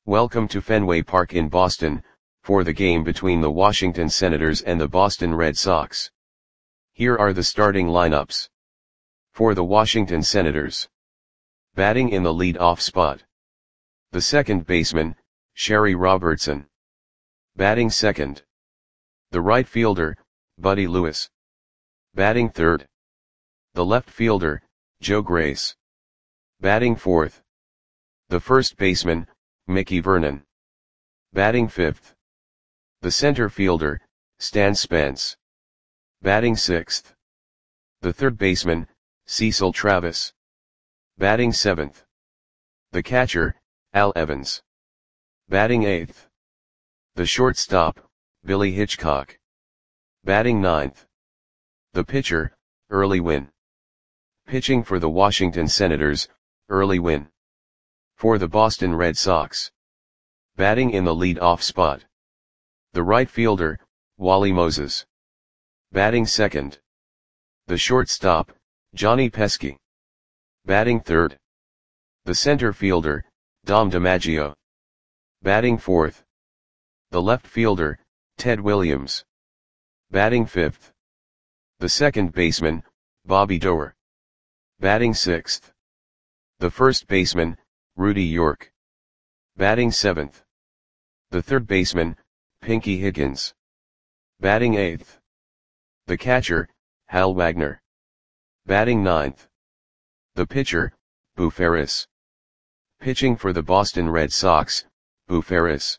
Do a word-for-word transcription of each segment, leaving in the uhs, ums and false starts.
Welcome to Fenway Park in Boston, for the game between the Washington Senators and the Boston Red Sox. Here are the starting lineups. For the Washington Senators. Batting in the lead-off spot. The second baseman, Sherry Robertson. Batting second. The right fielder, Buddy Lewis. Batting third. The left fielder, Joe Grace. Batting fourth. The first baseman, Mickey Vernon. Batting fifth. The center fielder, Stan Spence. Batting sixth. The third baseman, Cecil Travis. Batting seventh. The catcher, Al Evans. Batting eighth. The shortstop, Billy Hitchcock. Batting ninth. The pitcher, Early Wynn. Pitching for the Washington Senators, Early Wynn. For the Boston Red Sox. Batting in the lead-off spot. The right fielder, Wally Moses. Batting second. The shortstop, Johnny Pesky. Batting third. The center fielder, Dom DiMaggio. Batting fourth. The left fielder, Ted Williams. Batting fifth. The second baseman, Bobby Doerr. Batting sixth. The first baseman, Rudy York. Batting seventh. The third baseman, Pinky Higgins. Batting eighth. The catcher, Hal Wagner. Batting ninth. The pitcher, Boo Ferris. Pitching for the Boston Red Sox, Boo Ferris.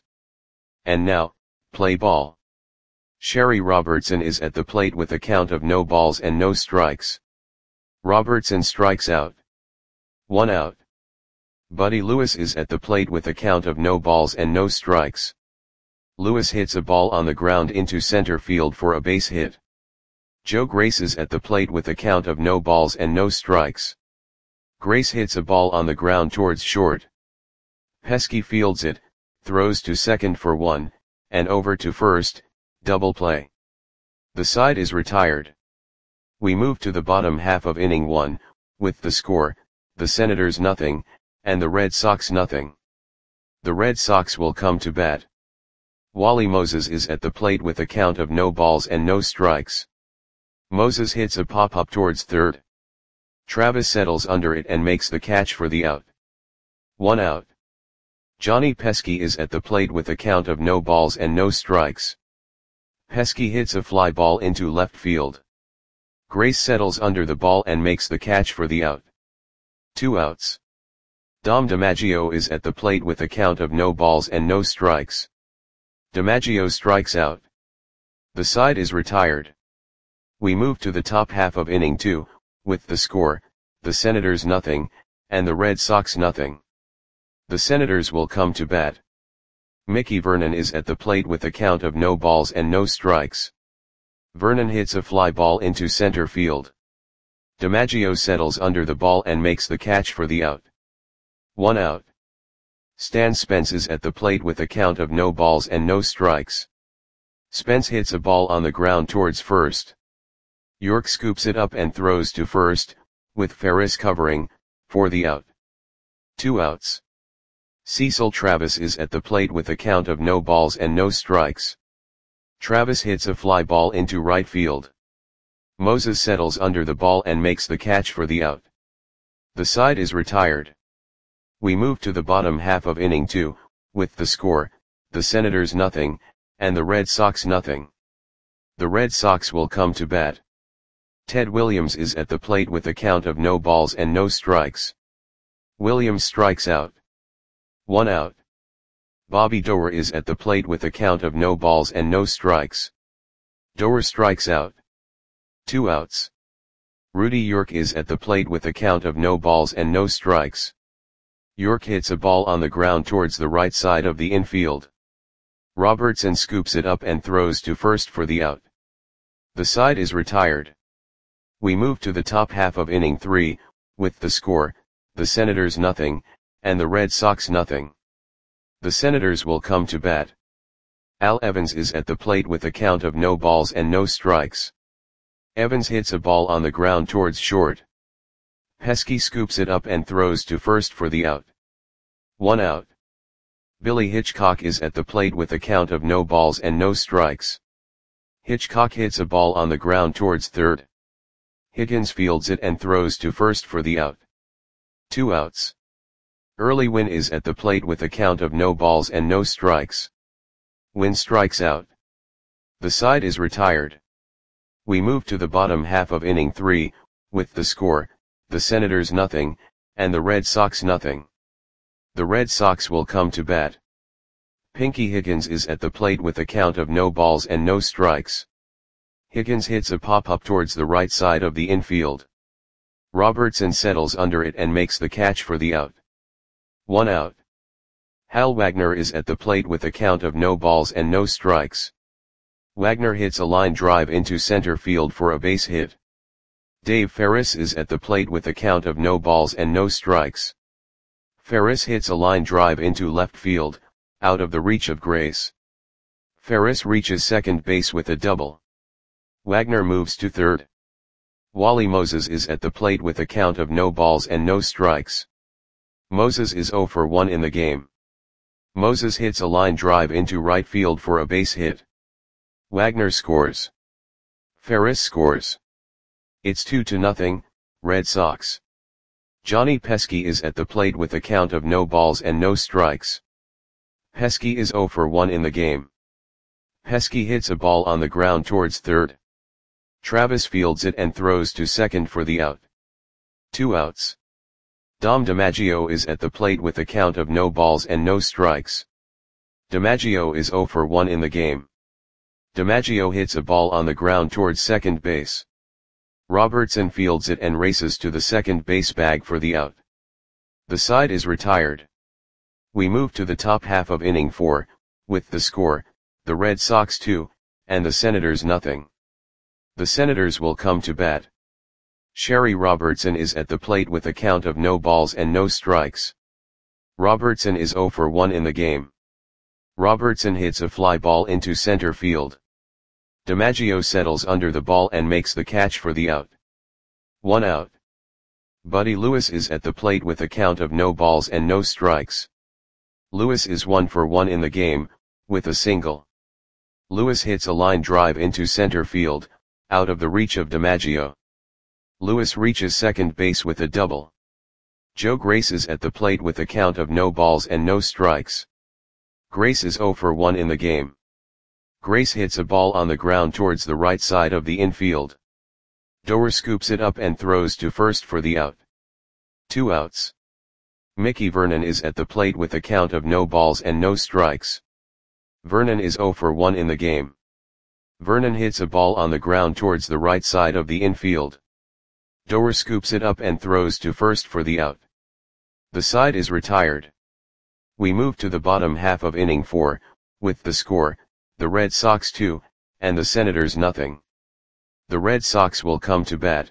And now, play ball. Sherry Robertson is at the plate with a count of no balls and no strikes. Robertson strikes out. One out. Buddy Lewis is at the plate with a count of no balls and no strikes. Lewis hits a ball on the ground into center field for a base hit. Joe Grace is at the plate with a count of no balls and no strikes. Grace hits a ball on the ground towards short. Pesky fields it, throws to second for one, and over to first, double play. The side is retired. We move to the bottom half of inning one, with the score, the Senators nothing, and the Red Sox nothing. The Red Sox will come to bat. Wally Moses is at the plate with a count of no balls and no strikes. Moses hits a pop-up towards third. Travis settles under it and makes the catch for the out. One out. Johnny Pesky is at the plate with a count of no balls and no strikes. Pesky hits a fly ball into left field. Grace settles under the ball and makes the catch for the out. Two outs. Dom DiMaggio is at the plate with a count of no balls and no strikes. DiMaggio strikes out. The side is retired. We move to the top half of inning two, with the score, the Senators nothing, and the Red Sox nothing. The Senators will come to bat. Mickey Vernon is at the plate with a count of no balls and no strikes. Vernon hits a fly ball into center field. DiMaggio settles under the ball and makes the catch for the out. One out. Stan Spence is at the plate with a count of no balls and no strikes. Spence hits a ball on the ground towards first. York scoops it up and throws to first, with Ferris covering, for the out. Two outs. Cecil Travis is at the plate with a count of no balls and no strikes. Travis hits a fly ball into right field. Moses settles under the ball and makes the catch for the out. The side is retired. We move to the bottom half of inning two, with the score, the Senators nothing, and the Red Sox nothing. The Red Sox will come to bat. Ted Williams is at the plate with a count of no balls and no strikes. Williams strikes out. One out. Bobby Doerr is at the plate with a count of no balls and no strikes. Doerr strikes out. Two outs. Rudy York is at the plate with a count of no balls and no strikes. York hits a ball on the ground towards the right side of the infield. Robertson scoops it up and throws to first for the out. The side is retired. We move to the top half of inning three, with the score, the Senators nothing, and the Red Sox nothing. The Senators will come to bat. Al Evans is at the plate with a count of no balls and no strikes. Evans hits a ball on the ground towards short. Pesky scoops it up and throws to first for the out. One out. Billy Hitchcock is at the plate with a count of no balls and no strikes. Hitchcock hits a ball on the ground towards third. Higgins fields it and throws to first for the out. Two outs. Early Wynn is at the plate with a count of no balls and no strikes. Wynn strikes out. The side is retired. We move to the bottom half of inning three, with the score, the Senators nothing, and the Red Sox nothing. The Red Sox will come to bat. Pinky Higgins is at the plate with a count of no balls and no strikes. Higgins hits a pop-up towards the right side of the infield. Robertson settles under it and makes the catch for the out. One out. Hal Wagner is at the plate with a count of no balls and no strikes. Wagner hits a line drive into center field for a base hit. Dave Ferris is at the plate with a count of no balls and no strikes. Ferris hits a line drive into left field, out of the reach of Grace. Ferris reaches second base with a double. Wagner moves to third. Wally Moses is at the plate with a count of no balls and no strikes. Moses is oh for one in the game. Moses hits a line drive into right field for a base hit. Wagner scores. Ferris scores. It's two to nothing, Red Sox. Johnny Pesky is at the plate with a count of no balls and no strikes. Pesky is oh for one in the game. Pesky hits a ball on the ground towards third. Travis fields it and throws to second for the out. Two outs. Dom DiMaggio is at the plate with a count of no balls and no strikes. DiMaggio is oh for one in the game. DiMaggio hits a ball on the ground towards second base. Robertson fields it and races to the second base bag for the out. The side is retired. We move to the top half of inning four, with the score, the Red Sox two, and the Senators nothing. The Senators will come to bat. Sherry Robertson is at the plate with a count of no balls and no strikes. Robertson is oh for one in the game. Robertson hits a fly ball into center field. DiMaggio settles under the ball and makes the catch for the out. One out. Buddy Lewis is at the plate with a count of no balls and no strikes. Lewis is one for one in the game, with a single. Lewis hits a line drive into center field, out of the reach of DiMaggio. Lewis reaches second base with a double. Joe Grace is at the plate with a count of no balls and no strikes. Grace is oh for one in the game. Grace hits a ball on the ground towards the right side of the infield. Doer scoops it up and throws to first for the out. Two outs. Mickey Vernon is at the plate with a count of no balls and no strikes. Vernon is oh for one in the game. Vernon hits a ball on the ground towards the right side of the infield. Doer scoops it up and throws to first for the out. The side is retired. We move to the bottom half of inning four, with the score, the Red Sox two, and the Senators nothing. The Red Sox will come to bat.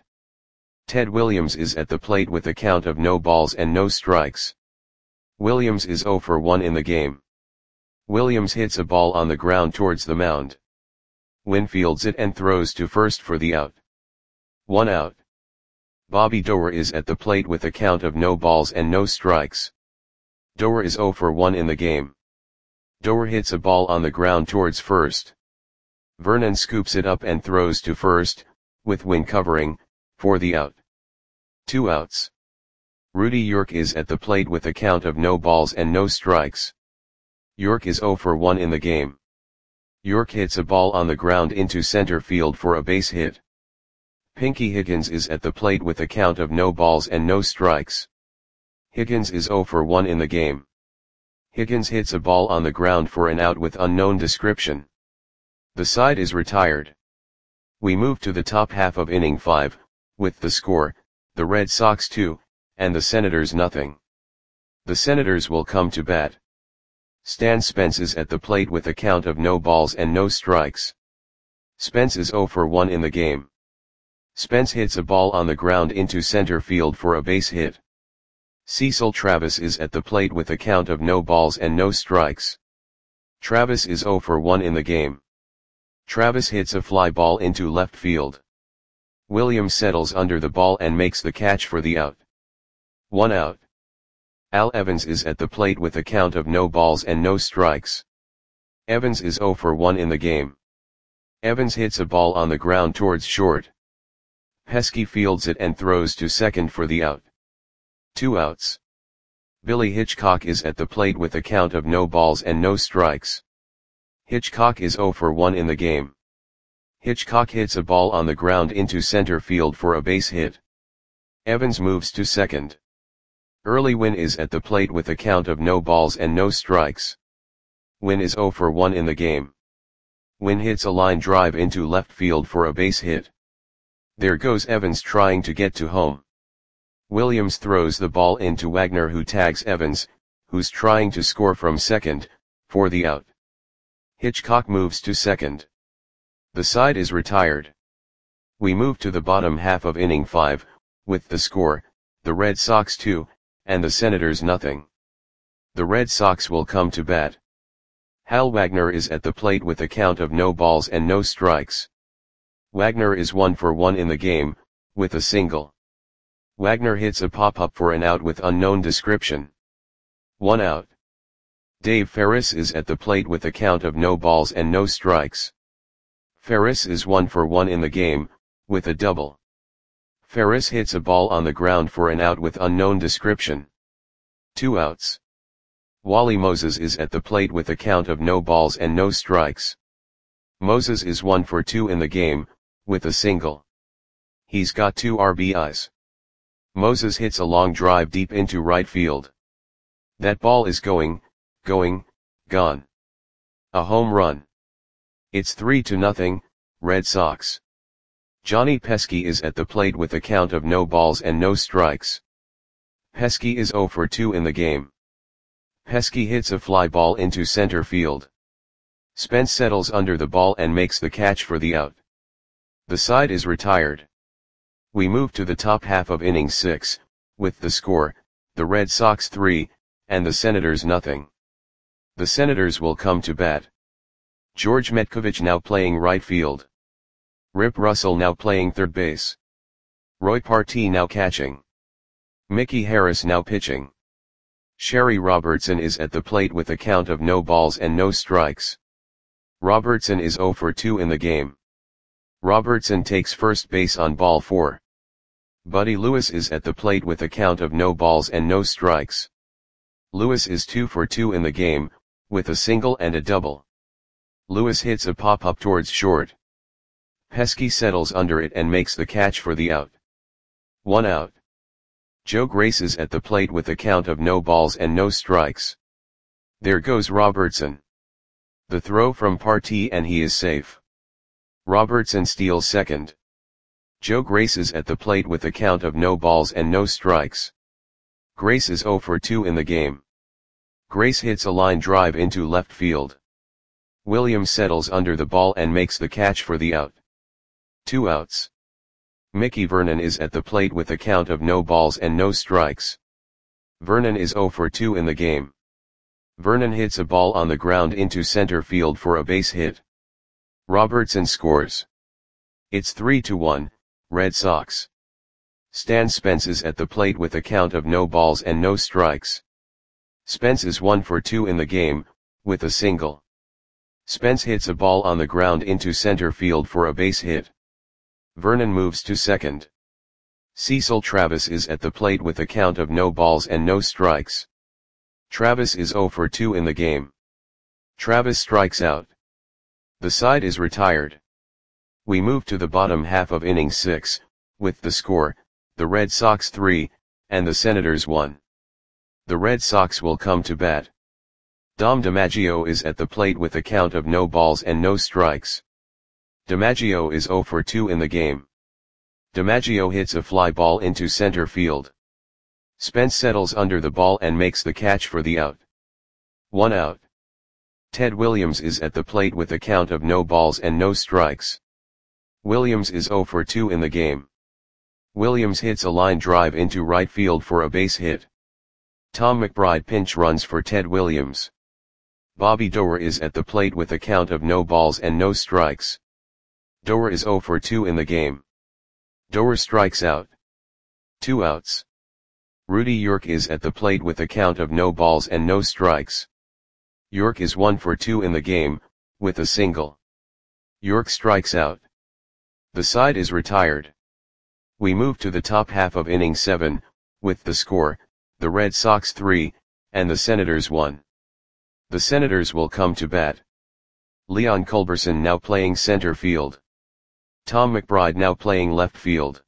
Ted Williams is at the plate with a count of no balls and no strikes. Williams is oh for one in the game. Williams hits a ball on the ground towards the mound. Wynn fields it and throws to first for the out. One out. Bobby Doer is at the plate with a count of no balls and no strikes. Doer is oh for one in the game. Doer hits a ball on the ground towards first. Vernon scoops it up and throws to first, with Wynn covering, for the out. Two outs. Rudy York is at the plate with a count of no balls and no strikes. York is oh for one in the game. York hits a ball on the ground into center field for a base hit. Pinky Higgins is at the plate with a count of no balls and no strikes. Higgins is oh for one in the game. Higgins hits a ball on the ground for an out with unknown description. The side is retired. We move to the top half of inning five, with the score, the Red Sox two, and the Senators nothing. The Senators will come to bat. Stan Spence is at the plate with a count of no balls and no strikes. Spence is oh for one in the game. Spence hits a ball on the ground into center field for a base hit. Cecil Travis is at the plate with a count of no balls and no strikes. Travis is oh for one in the game. Travis hits a fly ball into left field. Williams settles under the ball and makes the catch for the out. One out. Al Evans is at the plate with a count of no balls and no strikes. Evans is zero for one in the game. Evans hits a ball on the ground towards short. Pesky fields it and throws to second for the out. Two outs. Billy Hitchcock is at the plate with a count of no balls and no strikes. Hitchcock is zero for one in the game. Hitchcock hits a ball on the ground into center field for a base hit. Evans moves to second. Early Wynn is at the plate with a count of no balls and no strikes. Wynn is zero for one in the game. Wynn hits a line drive into left field for a base hit. There goes Evans trying to get to home. Williams throws the ball into Wagner, who tags Evans, who's trying to score from second, for the out. Hitchcock moves to second. The side is retired. We move to the bottom half of inning five, with the score, the Red Sox two, and the Senators nothing. The Red Sox will come to bat. Hal Wagner is at the plate with a count of no balls and no strikes. Wagner is one for one in the game, with a single. Wagner hits a pop-up for an out with unknown description. One out. Dave Ferris is at the plate with a count of no balls and no strikes. Ferris is one for one in the game, with a double. Ferris hits a ball on the ground for an out with unknown description. Two outs. Wally Moses is at the plate with a count of no balls and no strikes. Moses is one for two in the game, with a single. He's got two R B Is. Moses hits a long drive deep into right field. That ball is going, going, gone. A home run. It's three to nothing, Red Sox. Johnny Pesky is at the plate with a count of no balls and no strikes. Pesky is zero for two in the game. Pesky hits a fly ball into center field. Spence settles under the ball and makes the catch for the out. The side is retired. We move to the top half of inning six, with the score, the Red Sox three, and the Senators nothing. The Senators will come to bat. George Metkovich now playing right field. Rip Russell now playing third base. Roy Partee now catching. Mickey Harris now pitching. Sherry Robertson is at the plate with a count of no balls and no strikes. Robertson is zero for two in the game. Robertson takes first base on ball four. Buddy Lewis is at the plate with a count of no balls and no strikes. Lewis is two for two in the game, with a single and a double. Lewis hits a pop-up towards short. Pesky settles under it and makes the catch for the out. One out. Joe Grace is at the plate with a count of no balls and no strikes. There goes Robertson. The throw from Partee and he is safe. Robertson steals second. Joe Grace is at the plate with a count of no balls and no strikes. Grace is zero for two in the game. Grace hits a line drive into left field. Williams settles under the ball and makes the catch for the out. Two outs. Mickey Vernon is at the plate with a count of no balls and no strikes. Vernon is zero for two in the game. Vernon hits a ball on the ground into center field for a base hit. Robertson scores. It's three to one, Red Sox. Stan Spence is at the plate with a count of no balls and no strikes. Spence is one for two in the game, with a single. Spence hits a ball on the ground into center field for a base hit. Vernon moves to second. Cecil Travis is at the plate with a count of no balls and no strikes. Travis is zero for two in the game. Travis strikes out. The side is retired. We move to the bottom half of inning six, with the score, the Red Sox three, and the Senators one. The Red Sox will come to bat. Dom DiMaggio is at the plate with a count of no balls and no strikes. DiMaggio is zero for two in the game. DiMaggio hits a fly ball into center field. Spence settles under the ball and makes the catch for the out. One out. Ted Williams is at the plate with a count of no balls and no strikes. Williams is zero for two in the game. Williams hits a line drive into right field for a base hit. Tom McBride pinch runs for Ted Williams. Bobby Doerr is at the plate with a count of no balls and no strikes. Doerr is zero for two in the game. Doerr strikes out. Two outs. Rudy York is at the plate with a count of no balls and no strikes. York is one for two in the game, with a single. York strikes out. The side is retired. We move to the top half of inning seven, with the score, the Red Sox three, and the Senators one. The Senators will come to bat. Leon Culberson now playing center field. Tom McBride now playing left field.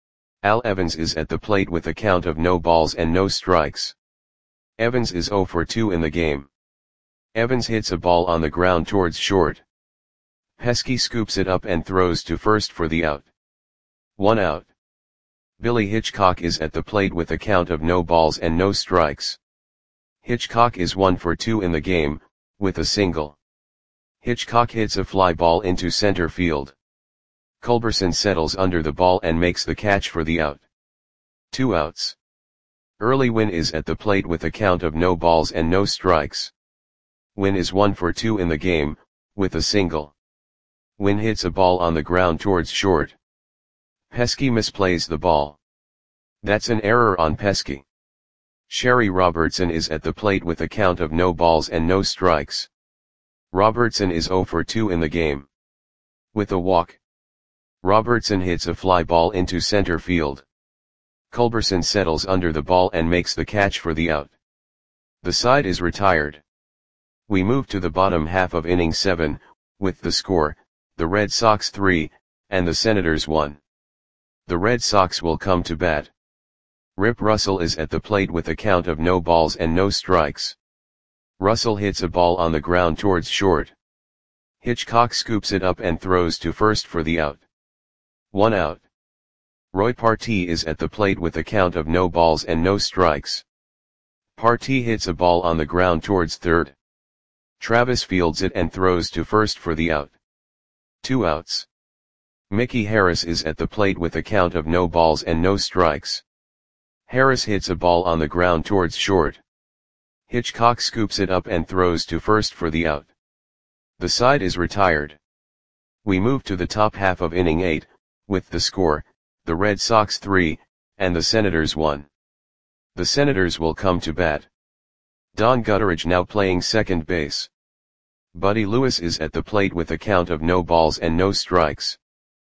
Al Evans is at the plate with a count of no balls and no strikes. Evans is zero for two in the game. Evans hits a ball on the ground towards short. Pesky scoops it up and throws to first for the out. One out. Billy Hitchcock is at the plate with a count of no balls and no strikes. Hitchcock is one for two in the game, with a single. Hitchcock hits a fly ball into center field. Culberson settles under the ball and makes the catch for the out. Two outs. Early Wynn is at the plate with a count of no balls and no strikes. Wynn is one for two in the game, with a single. Wynn hits a ball on the ground towards short. Pesky misplays the ball. That's an error on Pesky. Sherry Robertson is at the plate with a count of no balls and no strikes. Robertson is zero for two in the game. With a walk. Robertson hits a fly ball into center field. Culberson settles under the ball and makes the catch for the out. The side is retired. We move to the bottom half of inning seven, with the score, the Red Sox three, and the Senators one. The Red Sox will come to bat. Rip Russell is at the plate with a count of no balls and no strikes. Russell hits a ball on the ground towards short. Hitchcock scoops it up and throws to first for the out. One out. Roy Partee is at the plate with a count of no balls and no strikes. Partee hits a ball on the ground towards third. Travis fields it and throws to first for the out. Two outs. Mickey Harris is at the plate with a count of no balls and no strikes. Harris hits a ball on the ground towards short. Hitchcock scoops it up and throws to first for the out. The side is retired. We move to the top half of inning eight, with the score, the Red Sox three, and the Senators one. The Senators will come to bat. Don Gutteridge now playing second base. Buddy Lewis is at the plate with a count of no balls and no strikes.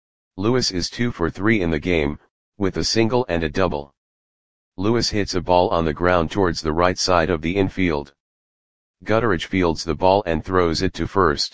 Lewis is two for three in the game, with a single and a double. Lewis hits a ball on the ground towards the right side of the infield. Gutteridge fields the ball and throws it to first.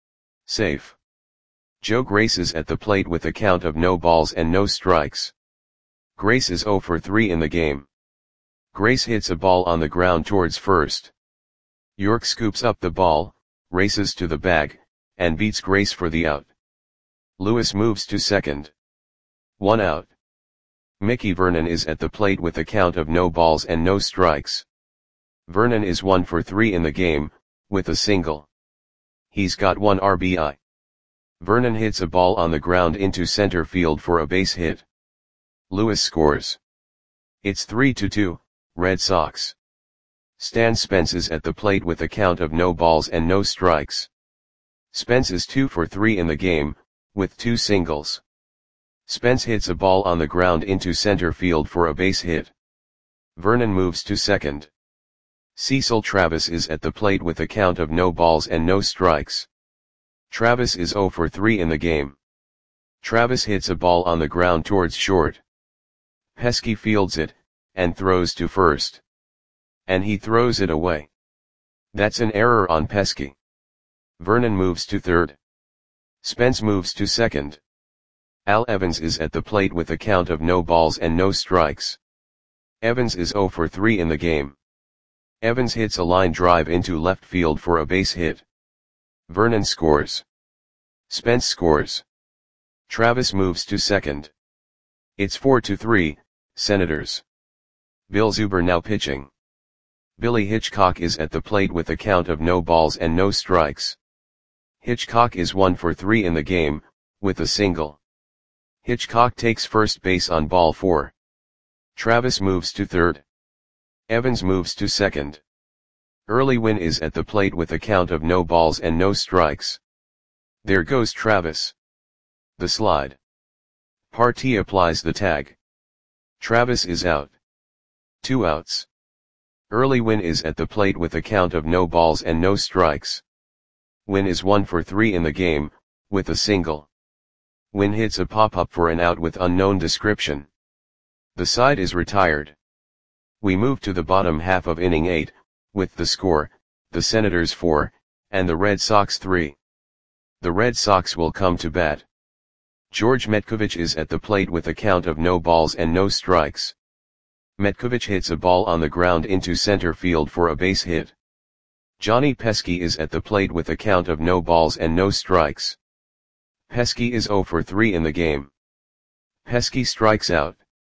Safe. Joe Grace is at the plate with a count of no balls and no strikes. Grace is zero for three in the game. Grace hits a ball on the ground towards first. York scoops up the ball, races to the bag, and beats Grace for the out. Lewis moves to second. One out. Mickey Vernon is at the plate with a count of no balls and no strikes. Vernon is one for three in the game, with a single. He's got one R B I. Vernon hits a ball on the ground into center field for a base hit. Lewis scores. It's three to two, Red Sox. Stan Spence is at the plate with a count of no balls and no strikes. Spence is two for three in the game, with two singles. Spence hits a ball on the ground into center field for a base hit. Vernon moves to second. Cecil Travis is at the plate with a count of no balls and no strikes. Travis is zero for three in the game. Travis hits a ball on the ground towards short. Pesky fields it, and throws to first. And he throws it away. That's an error on Pesky. Vernon moves to third. Spence moves to second. Al Evans is at the plate with a count of no balls and no strikes. Evans is zero for three in the game. Evans hits a line drive into left field for a base hit. Vernon scores. Spence scores. Travis moves to second. It's four to three, Senators. Bill Zuber now pitching. Billy Hitchcock is at the plate with a count of no balls and no strikes. Hitchcock is one for three in the game, with a single. Hitchcock takes first base on ball four. Travis moves to third. Evans moves to second. Early Wynn is at the plate with a count of no balls and no strikes. There goes Travis. The slide. Partee applies the tag. Travis is out. Two outs. Early Win is at the plate with a count of no balls and no strikes. Win is one for three in the game, with a single. Win hits a pop-up for an out with unknown description. The side is retired. We move to the bottom half of inning eight, with the score, the Senators four, and the Red Sox three. The Red Sox will come to bat. George Metkovich is at the plate with a count of no balls and no strikes. Metkovich hits a ball on the ground into center field for a base hit. Johnny Pesky is at the plate with a count of no balls and no strikes. Pesky is zero for three in the game. Pesky strikes out.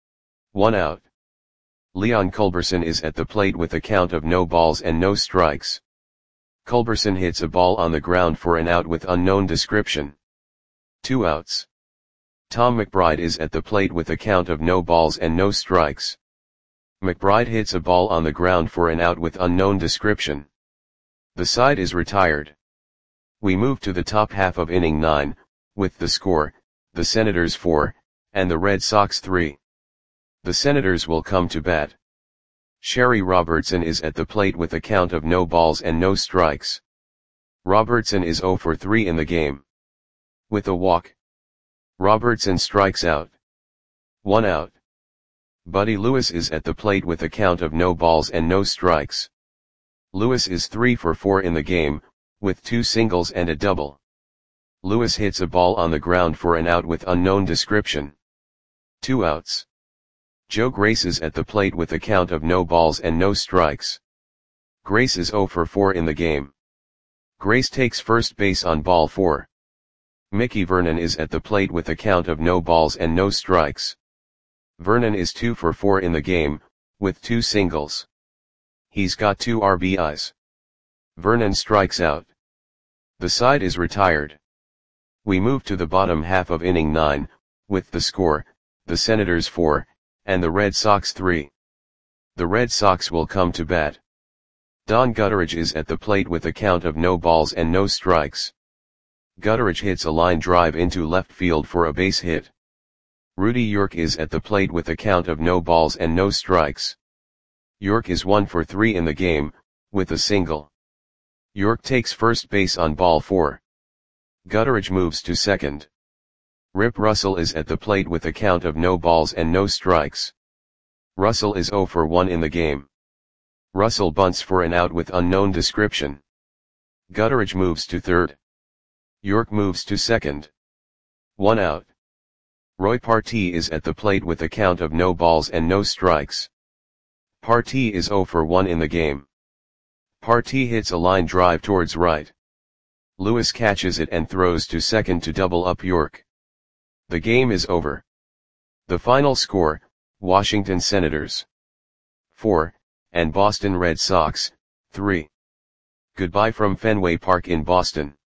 One out. Leon Culberson is at the plate with a count of no balls and no strikes. Culberson hits a ball on the ground for an out with unknown description. Two outs. Tom McBride is at the plate with a count of no balls and no strikes. McBride hits a ball on the ground for an out with unknown description. The side is retired. We move to the top half of inning nine, with the score, the Senators four, and the Red Sox three. The Senators will come to bat. Sherry Robertson is at the plate with a count of no balls and no strikes. Robertson is zero for three in the game. With a walk, Robertson strikes out. One out. Buddy Lewis is at the plate with a count of no balls and no strikes. Lewis is three for four in the game, with two singles and a double. Lewis hits a ball on the ground for an out with unknown description. Two outs. Joe Grace is at the plate with a count of no balls and no strikes. Grace is zero for four in the game. Grace takes first base on ball four. Mickey Vernon is at the plate with a count of no balls and no strikes. Vernon is two for four in the game, with two singles. He's got two R B Is. Vernon strikes out. The side is retired. We move to the bottom half of inning nine, with the score, the Senators four, and the Red Sox three. The Red Sox will come to bat. Don Gutteridge is at the plate with a count of no balls and no strikes. Gutteridge hits a line drive into left field for a base hit. Rudy York is at the plate with a count of no balls and no strikes. York is one for three in the game, with a single. York takes first base on ball four. Gutteridge moves to second. Rip Russell is at the plate with a count of no balls and no strikes. Russell is zero for one in the game. Russell bunts for an out with unknown description. Gutteridge moves to third. York moves to second. One out. Roy Partee is at the plate with a count of no balls and no strikes. Partee is zero for one in the game. Partee hits a line drive towards right. Lewis catches it and throws to second to double up York. The game is over. The final score, Washington Senators four, and Boston Red Sox three. Goodbye from Fenway Park in Boston.